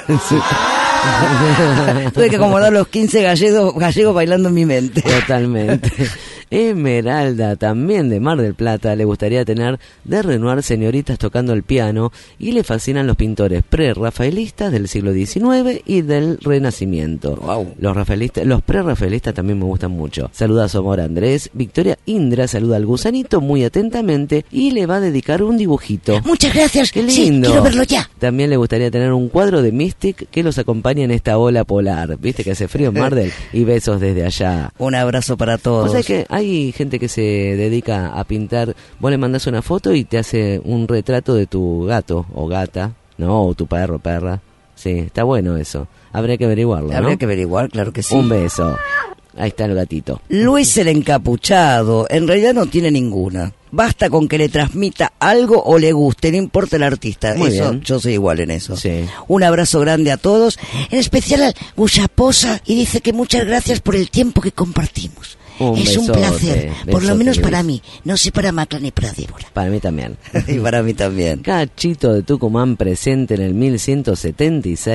tuve que acomodar los quince gallegos, gallegos bailando en mi mente. Totalmente. Esmeralda, también de Mar del Plata, le gustaría tener de Renoir señoritas tocando el piano y le fascinan los pintores pre-rafaelistas del siglo diecinueve y del Renacimiento. Wow. Los rafaelistas, los pre-rafaelistas también me gustan mucho. Saluda a su amor Andrés. Victoria Indra saluda al gusanito muy atentamente y le va a dedicar un dibujito. Muchas gracias. Qué Sí, lindo. quiero verlo ya. También le gustaría tener un cuadro de Mystic que los acompañe en esta ola polar. Viste que hace frío en Mar del y besos desde allá. Un abrazo para todos. O sea que hay gente que se dedica a pintar, vos le mandás una foto y te hace un retrato de tu gato o gata, ¿no? O tu perro, perra. Sí, está bueno eso. Habría que averiguarlo, ¿no? Habría que averiguar, claro que sí. Un beso. Ahí está el gatito. Luis el encapuchado, en realidad no tiene ninguna. Basta con que le transmita algo o le guste, no importa el artista. Muy Eso, bien. yo soy igual en eso. Sí. Un abrazo grande a todos. En especial al Gusaposa y dice que muchas gracias por el tiempo que compartimos. Un es un besote, placer, por lo besote, menos para Luis. mí, no sé para Macla ni para Débora. Para mí también. Y para mí también. Cachito de Tucumán presente en el mil ciento setenta y seis.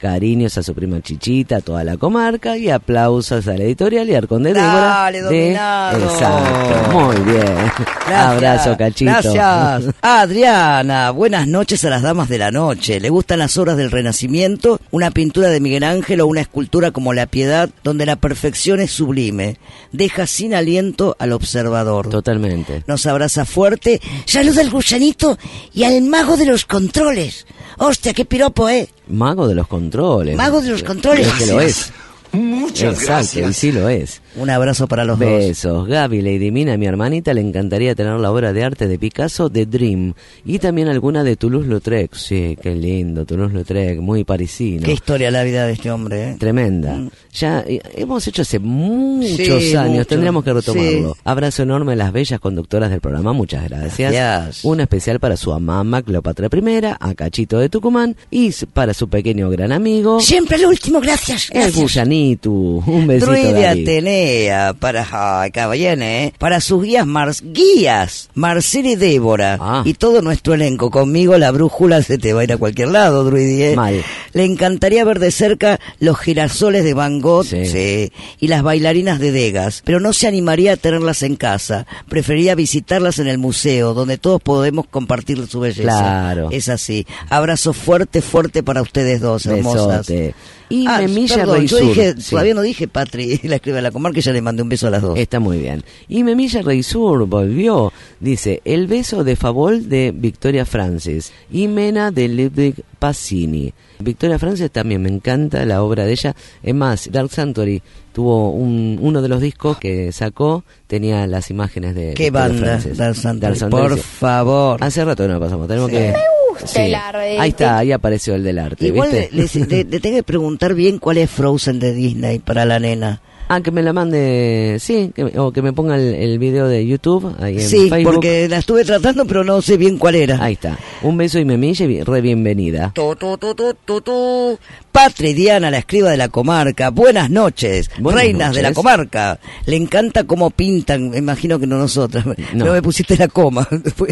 Cariños a su prima Chichita, a toda la comarca, y aplausos a la editorial y Arcón de Débora. Dale, de... dominado. Exacto, muy bien. Gracias, Abrazo, Cachito. Gracias. Adriana, buenas noches a las damas de la noche. ¿Le gustan las obras del Renacimiento? Una pintura de Miguel Ángel o una escultura como La Piedad, donde la perfección es sublime. Deja sin aliento al observador. Totalmente. Nos abraza fuerte. Saluda al gusanito y al mago de los controles. Hostia, qué piropo, ¿eh? Mago de los controles. Mago de los controles. Es que lo es. Muchas Exacto, gracias. y sí lo es. Un abrazo para los dos. Besos. Gaby, Lady Mina, mi hermanita, le encantaría tener la obra de arte de Picasso, The Dream, y también alguna de Toulouse-Lautrec. Sí, qué lindo, Toulouse-Lautrec, muy parisino. Qué historia la vida de este hombre, ¿eh? Tremenda. Mm. Ya eh, hemos hecho hace muchos Sí, años, mucho. tendríamos que retomarlo. Sí. Abrazo enorme a las bellas conductoras del programa, muchas gracias. Gracias. Un especial para su amama Cleopatra primera, a Cachito de Tucumán, y s- para su pequeño gran amigo, Siempre al último, gracias. el gracias. Gusanito. Un besito, Druide David. Atenea, para, ay, caballene, ¿eh? Para sus guías, Mar- guías, Marcela y Débora, Ah. y todo nuestro elenco. Conmigo la brújula se te va a ir a cualquier lado, Druide. ¿eh? Mal. Le encantaría ver de cerca los girasoles de Van Gogh, Sí. sí, y las bailarinas de Degas, pero no se animaría a tenerlas en casa. Preferiría visitarlas en el museo, donde todos podemos compartir su belleza. Claro. Es así. Abrazo fuerte, fuerte para ustedes dos, hermosas. Besote. Y Ah, Memilla perdón, Rey yo Sur. dije, Sí. todavía no dije Patri, la escriba de la comarca, y ya le mandé un beso a las dos. Está muy bien. Y Memilla Rey Sur volvió. Dice, El beso de Favol de Victoria Francis y Mena de Ludwig Pacini. Victoria Francis también me encanta la obra de ella. Es más, Dark Sanctuary tuvo un, uno de los discos que sacó, tenía las imágenes de ¿Qué Victoria banda? Francis. Dark Sanctuary, Dark Sanctuary, por sí. favor. Hace rato que no lo pasamos, tenemos Sí. que... Me gusta el arte. Ahí está, ahí apareció el del arte, Igual ¿viste? le, le- le- le tengo que preguntar bien cuál es Frozen de Disney para la nena. Ah, que me la mande, sí, que, me- o que me ponga el, el video de YouTube ahí en Sí, Facebook. porque la estuve tratando, pero no sé bien cuál era. Ahí está. Un beso y Memilla, y re bienvenida. Tu, tu, tu, tu, tu, tu. Patri Diana, la escriba de la comarca. Buenas noches, Buenas reinas de la noches. comarca. Le encanta cómo pintan, me imagino que no nosotras. No, No. me pusiste la coma.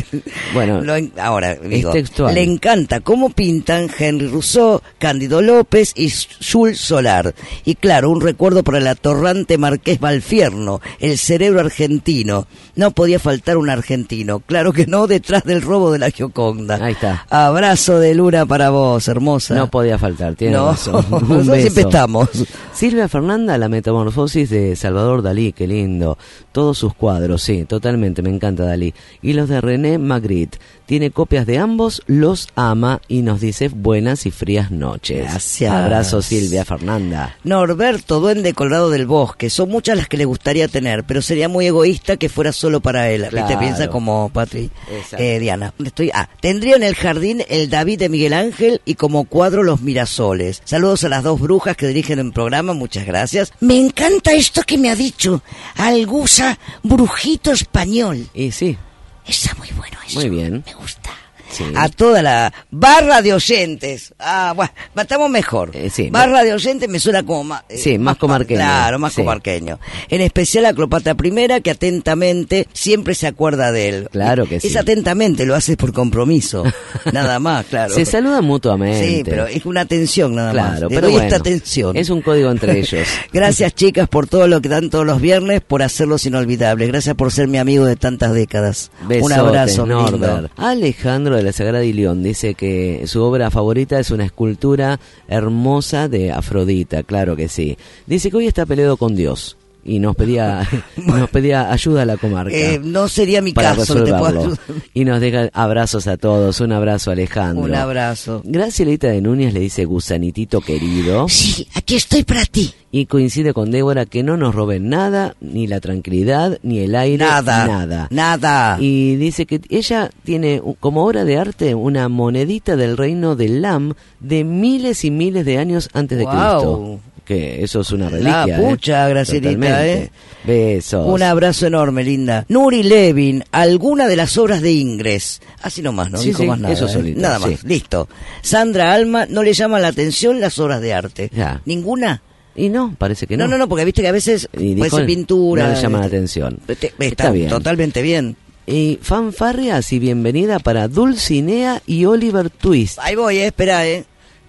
Bueno, Lo en- ahora digo, textual. le encanta cómo pintan Henry Rousseau, Cándido López y Jules Solar. Y claro, un recuerdo para el atorrante Marqués Valfierno, el cerebro argentino. No podía faltar un argentino, claro que no, detrás del robo de la Gioconda. Ahí está. Abrazo de luna para vos, hermosa. No podía faltar, tiene No, razón. Un nosotros beso. siempre estamos. Silvia Fernanda, La metamorfosis de Salvador Dalí, qué lindo. Todos sus cuadros, sí, totalmente, me encanta Dalí. Y los de René Magritte. Tiene copias de ambos, los ama y nos dice buenas y frías noches. Gracias. Abrazo, Silvia Fernanda. Norberto, duende colorado del bosque. Son muchas las que le gustaría tener, pero sería muy egoísta que fuera solo para él. Claro. ¿Viste? Piensa como Patri. Exacto. Eh, Diana. Estoy, ah, tendría en el jardín el David de Miguel Ángel y como cuadro los Mirasoles. Saludos a las dos brujas que dirigen el programa. Muchas gracias. Me encanta esto que me ha dicho. Algusa brujito español. Y sí, Está muy bueno eso. muy bien. Me gusta. Sí. A toda la barra de oyentes. Ah, bueno, estamos mejor. Eh, sí, barra de oyentes me suena como más... eh, Sí, más comarqueño. Claro, más Sí. comarqueño. En especial a Cleopatra primera, que atentamente siempre se acuerda de él. Claro que sí. Es atentamente, lo hace por compromiso. Nada más, claro. Se saludan mutuamente. Sí, pero es una atención nada más. Claro, Le pero doy bueno, esta atención. es un código entre ellos. Gracias, chicas, por todo lo que dan todos los viernes, por hacerlos inolvidables. Gracias por ser mi amigo de tantas décadas. Besotes, Un abrazo, Norbert. lindo. Alejandro de la Sagrada Ilión dice que su obra favorita es una escultura hermosa de Afrodita, claro que sí. Dice que hoy está peleado con Dios y nos pedía nos pedía ayuda a la comarca. Eh, no sería mi para caso. te puedo resolverlo. ayudar. Y nos deja abrazos a todos. Un abrazo, Alejandro. Un abrazo. Gracielita de Núñez le dice gusanitito querido. Sí, aquí estoy para ti. Y coincide con Débora que no nos roben nada, ni la tranquilidad, ni el aire, Nada. nada. Nada. Y dice que ella tiene u- como obra de arte una monedita del reino de Lam de miles y miles de años antes de Wow. Cristo. Que eso es una reliquia. La pucha, ¿eh? Gracielita, Totalmente. ¿eh? Besos. Un abrazo enorme, linda. Nuri Levin, alguna de las obras de Ingres. Así nomás, no Sí, dijo sí, más nada. eso ¿eh? solito, Nada sí. más, listo. Sandra Alma, ¿no le llaman la atención las obras de arte? Ya. ¿Ninguna? Y no, parece que no. No, no, no, porque viste que a veces Y puede dijo, ser pintura. no le llama la este, atención. este, Está, Está bien. totalmente bien. Y fanfarrias y bienvenida para Dulcinea y Oliver Twist. Ahí voy, eh, espera, eh.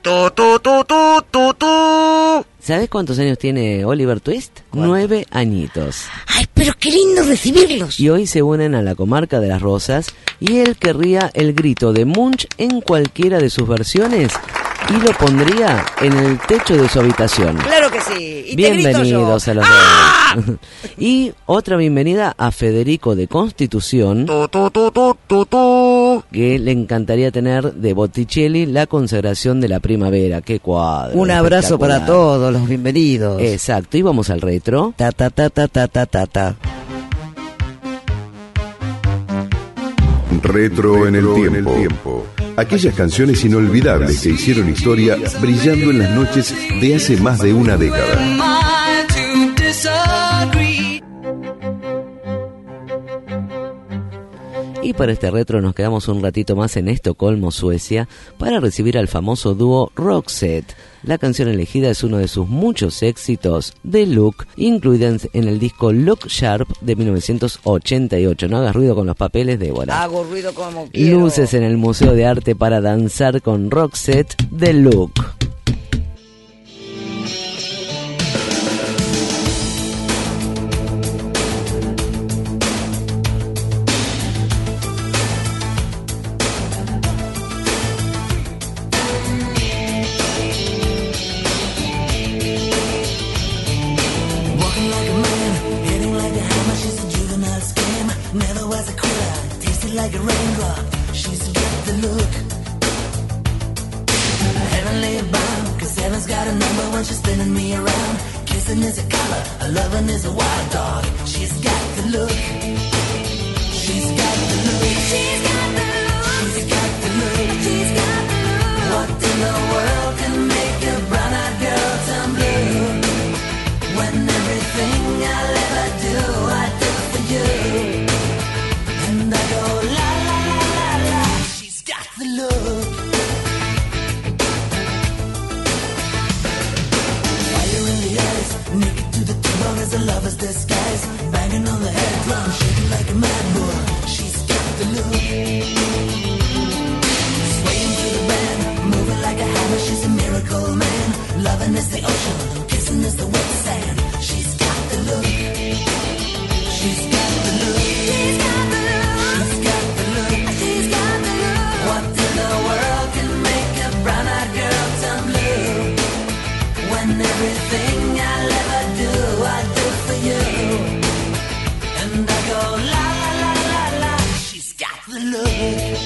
Tu, tu, tu, tu, tu, tu. ¿Sabes cuántos años tiene Oliver Twist? ¿Cuánto? Nueve añitos. Ay, pero qué lindo recibirlos. Y hoy se unen a la comarca de las Rosas y él querría el grito de Munch en cualquiera de sus versiones y lo pondría en el techo de su habitación. Claro que sí. Y Bienvenidos te a grito los ¡Ah! dos. Y otra bienvenida a Federico de Constitución, Tu, tu, tu, tu, tu, tu. que le encantaría tener de Botticelli la consagración de la primavera. ¡Qué cuadro! Un abrazo para espectacular. todos los bienvenidos. Exacto, y vamos al retro. Ta, ta, ta, ta, ta, ta, ta, ta. Retro en el tiempo. Aquellas canciones inolvidables que hicieron historia brillando en las noches de hace más de una década. Y para este retro nos quedamos un ratito más en Estocolmo, Suecia, para recibir al famoso dúo Roxette. La canción elegida es uno de sus muchos éxitos de Look, incluida en el disco Look Sharp de mil novecientos ochenta y ocho. No hagas ruido con los papeles, Débora. Hago ruido como quiero. Luces en el Museo de Arte para danzar con Roxette de Look. Like a raindrop, she's got the look. Heavenly bound, cause heaven's got a number when she's spinning me around. Kissing is a color, a loving is a wild dog. She's got the look. She's got the look. She's got the look. She's got the look. She's got the look. What in the world can make a brown-eyed girl turn blue? When everything I'll ever do, I do for you. And I go la la la la la. She's got the look. Fire in the eyes, naked to the bone as a lover's disguise. Banging on the head drum, shaking like a mad bull. She's got the look. Swaying to the band, moving like a hammer. She's a miracle man. Loving is the ocean, kissing is the wet sand. She's got the look. She's got the look. She's got the look. What in the world can make a brown-eyed girl turn blue? When everything I'll ever do, I do for you. And I go la la la la la. She's got the look.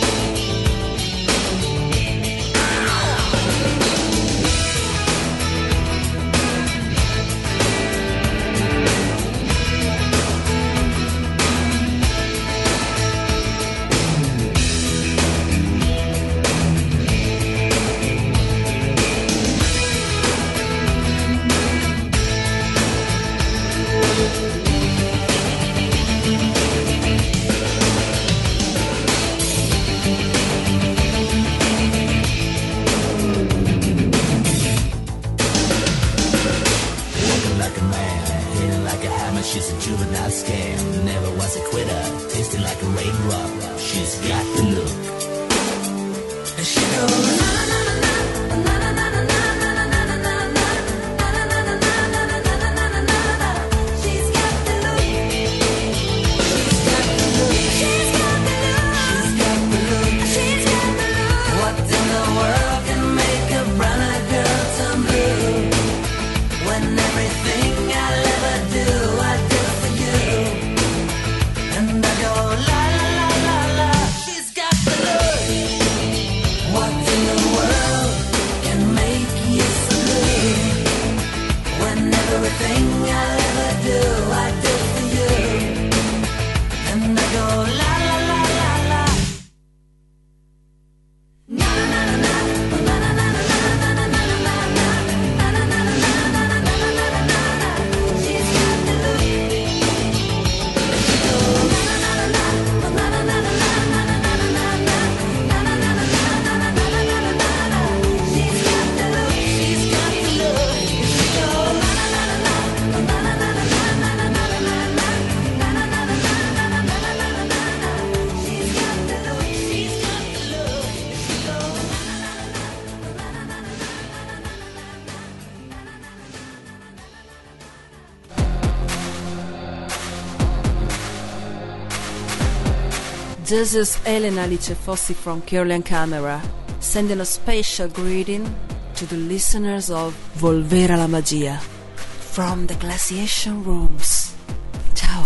She's a juvenile scam, never was a quitter, tasting like a raindrop. She's got the look. And she goes na na na na na na na na na na na na na. She's got the look. She's got the look. She's got the look. She's got the look. She's got the look. What in the world can make a brown-eyed girl turn blue? When everything I'll ever do, I do for you. And I go la la la la la. She's got the look. What in the world can make you so blue? When everything I'll ever do, I do for you. And I go la la la la la. Na na na na na na na na na na na na na. She's got the look. She goes na na na na na na na na na na na na. She's got the look. She's got the look. She goes na na na na na na na na na na. This is Elena Licefossi from Kirlian Camera, sending a special greeting to the listeners of Volver a la Magia from the glaciation rooms. Ciao.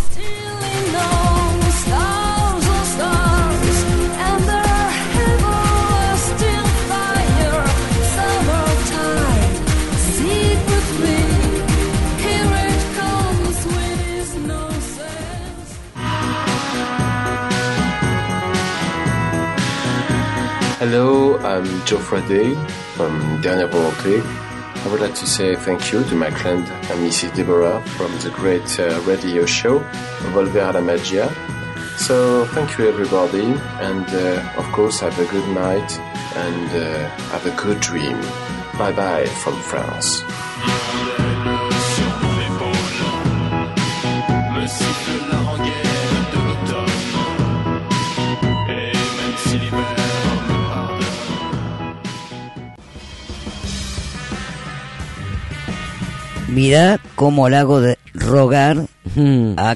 Hello, I'm Geoffrey Day from Dernière Volonté. I would like to say thank you to my client and Missus Deborah from the great uh, radio show, Volver a la Magia. So thank you everybody, and uh, of course have a good night and uh, have a good dream. Bye bye from France. Mirá cómo le hago de rogar Hmm. a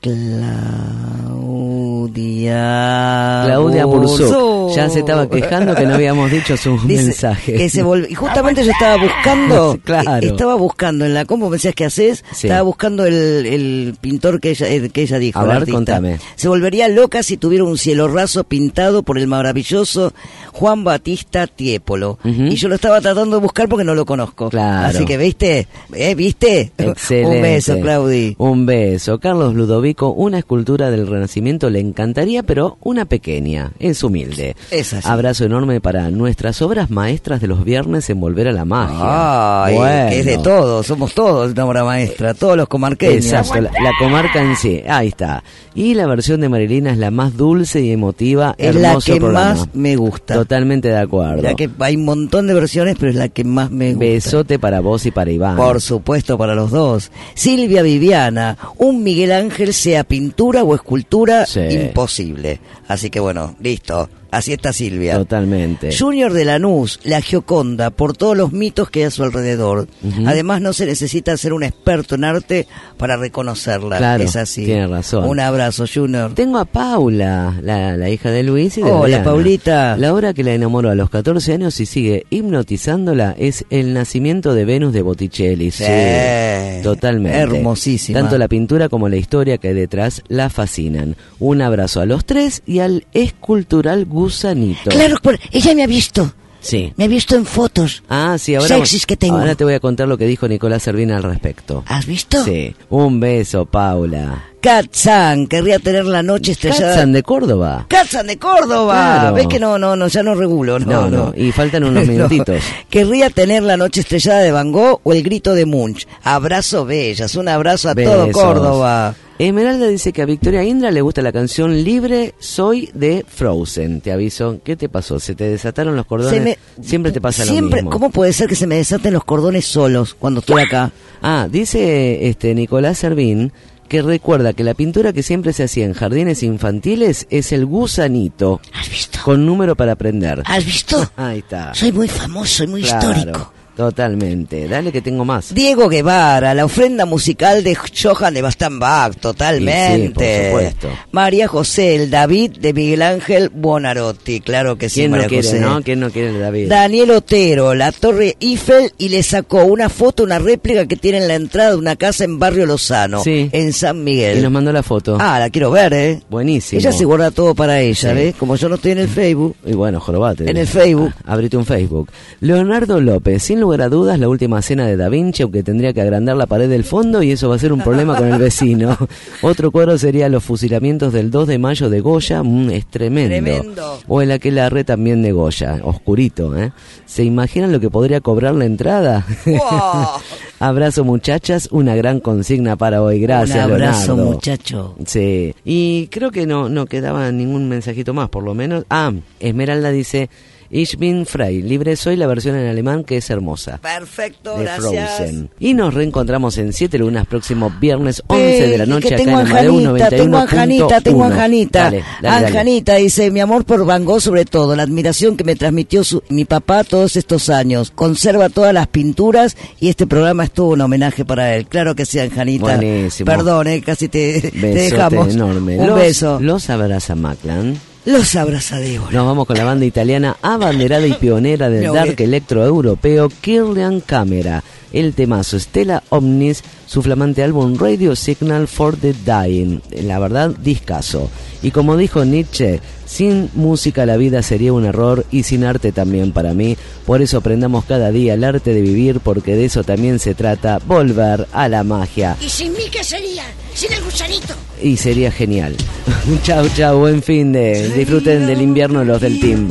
Claudia. Claudia Burzó. Burzó. Ya se estaba quejando que no habíamos dicho su Dice mensaje. que se volv- y justamente yo estaba buscando, Claro. eh, estaba buscando en la, ¿cómo me decías que haces? Sí. Estaba buscando el, el pintor que ella, eh, que ella dijo. A el ver, artista. contame. Se volvería loca si tuviera un cielo raso pintado por el maravilloso Juan Batista Tiepolo. Ujú. Y yo lo estaba tratando de buscar porque no lo conozco. Claro. Así que, ¿viste? ¿Eh? ¿Viste? Excelente. Un beso, Claudi. Un beso. Carlos Ludovico, una escultura del Renacimiento le encantaría, pero una pequeña. Es humilde. Es así. Abrazo enorme para nuestras obras maestras de los viernes en Volver a la Magia. Ay, Bueno. que es de todos, somos todos una obra maestra, todos los comarqueños. Exacto, la, la comarca en sí, ahí está. Y la versión de Marilina es la más dulce y emotiva. Es la hermoso que programa. más me gusta. Totalmente de acuerdo. Ya que hay un montón de versiones, pero es la que más me gusta. Besote para vos y para Iván. Por supuesto, para los dos. Silvia Viviana, un Miguel Ángel, sea pintura o escultura, Sí. imposible. Así que bueno, listo. Así está Silvia. Totalmente. Junior de Lanús, la Gioconda, por todos los mitos que hay a su alrededor. Ujú. Además, no se necesita ser un experto en arte para reconocerla. Claro, es así. tiene razón. Un abrazo, Junior. Tengo a Paula, la, la hija de Luis y de Hola, Adriana. Paulita. La obra que la enamoró a los catorce años y sigue hipnotizándola es El nacimiento de Venus de Botticelli. Sí, Sí. totalmente. Hermosísima. Tanto la pintura como la historia que hay detrás la fascinan. Un abrazo a los tres y al escultural Gusanito. Claro, por- ella me ha visto. Sí. Me ha visto en fotos. Ah, sí, ahora, Sexys que tengo. ahora te voy a contar lo que dijo Nicolás Servina al respecto. ¿Has visto? Sí. Un beso, Paula. Katzan, querría tener la noche estrellada. Katzan de Córdoba. Katzan de Córdoba. Claro. ¿Ves que no, no, no, ya no regulo? No, No, no, y faltan unos No. minutitos. Querría tener la noche estrellada de Van Gogh o el grito de Munch. Abrazo bellas, un abrazo a todo Besos. Córdoba. Esmeralda dice que a Victoria Indra le gusta la canción Libre Soy de Frozen. Te aviso, ¿qué te pasó? ¿Se te desataron los cordones? Se me- Siempre te pasa Siempre, lo mismo. ¿cómo puede ser que se me desaten los cordones solos cuando estoy acá? Ah, dice este Nicolás Servín que recuerda que la pintura que siempre se hacía en jardines infantiles es el gusanito. ¿Has visto? Con número para aprender. ¿Has visto? Ahí está. Soy muy famoso y muy Claro, histórico. totalmente. Dale que tengo más. Diego Guevara, la ofrenda musical de Johann Sebastian Bach, totalmente. Y sí, por supuesto. María José, el David de Miguel Ángel Buonarroti, claro que sí, ¿Quién no María quiere, José. no? ¿Quién no quiere el David? Daniel Otero, la Torre Eiffel, y le sacó una foto, una réplica que tiene en la entrada de una casa en Barrio Lozano, Sí. en San Miguel. Y nos mandó la foto. Ah, la quiero ver, ¿eh? Buenísimo. Ella se guarda todo para ella, Sí. ¿ves? Como yo no estoy en el Facebook. Y bueno, jorobate. En el Facebook. Ah, abrite un Facebook. Leonardo López, sin lugar a dudas, la última cena de Da Vinci, aunque tendría que agrandar la pared del fondo y eso va a ser un problema con el vecino. Otro cuadro sería los fusilamientos del dos de mayo de Goya, mm, es tremendo. Tremendo. O el aquelarre también de Goya, oscurito, ¿eh? ¿Se imaginan lo que podría cobrar la entrada? ¡Wow! Abrazo muchachas, una gran consigna para hoy. Gracias, Un abrazo, Leonardo. muchacho. Sí, y creo que no, no quedaba ningún mensajito más, por lo menos. Ah, Esmeralda dice, Ich bin frei, libre soy, la versión en alemán que es hermosa. Perfecto, De gracias. Frozen. Y nos reencontramos en Siete Lunas próximo viernes once de la Eh, noche que acá tengo en Amadeu Anjanita, noventa y tengo uno Anjanita, punto tengo uno. Anjanita. Dale, dale, dale. Anjanita dice, mi amor por Van Gogh sobre todo, la admiración que me transmitió su- mi papá todos estos años. Conserva todas las pinturas y este programa es todo un homenaje para él. Claro que sí, Anjanita. Buenísimo. Perdón, eh, casi te, te Besote dejamos. enorme. Un los, beso. Los abraza Maclan. Los abrazadebos. Nos vamos con la banda italiana abanderada y pionera del No, dark eh. electro europeo, Kirlian Camera. El temazo Stella Omnis, su flamante álbum Radio Signal for the Dying. La verdad, discazo. Y como dijo Nietzsche, sin música la vida sería un error y sin arte también para mí. Por eso aprendamos cada día el arte de vivir, porque de eso también se trata, volver a la magia. ¿Y sin mí qué sería? Sin el gusanito. Y sería genial. Chau, chau, buen fin de... Disfruten del invierno los del team.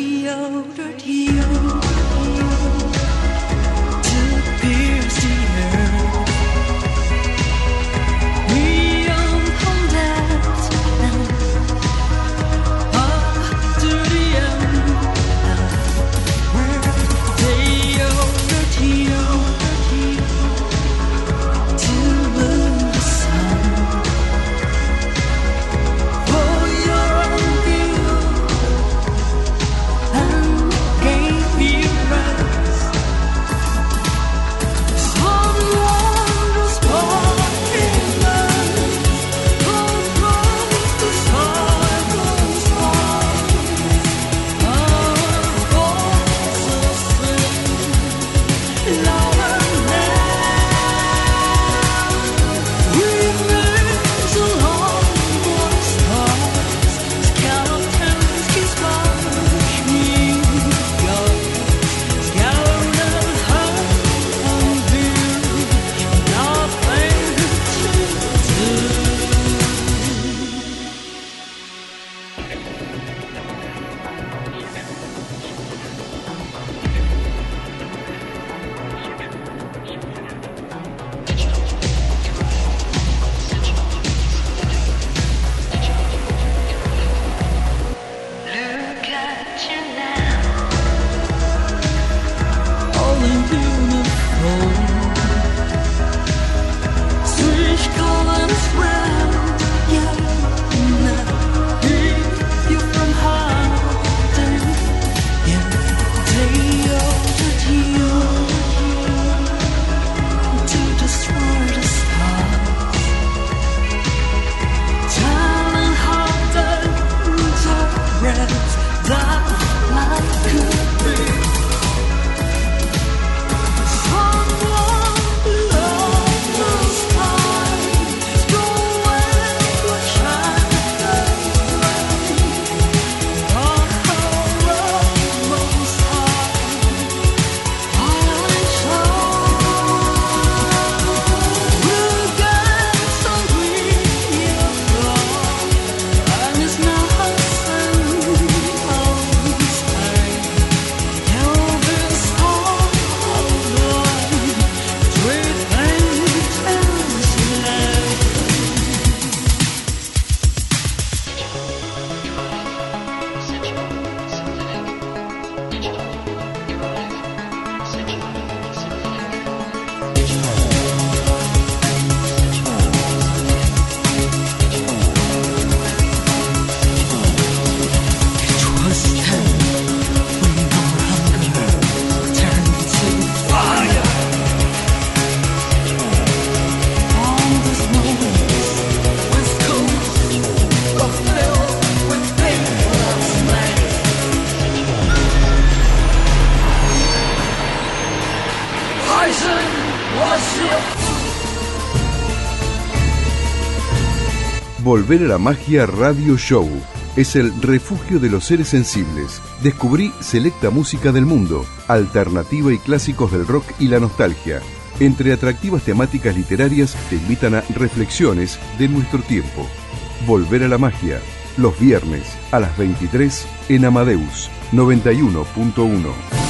Volver a la Magia Radio Show es el refugio de los seres sensibles. Descubrí selecta música del mundo, alternativa y clásicos del rock y la nostalgia. Entre atractivas temáticas literarias te invitan a reflexiones de nuestro tiempo. Volver a la Magia, los viernes a las veintitrés en Amadeus noventa y uno punto uno.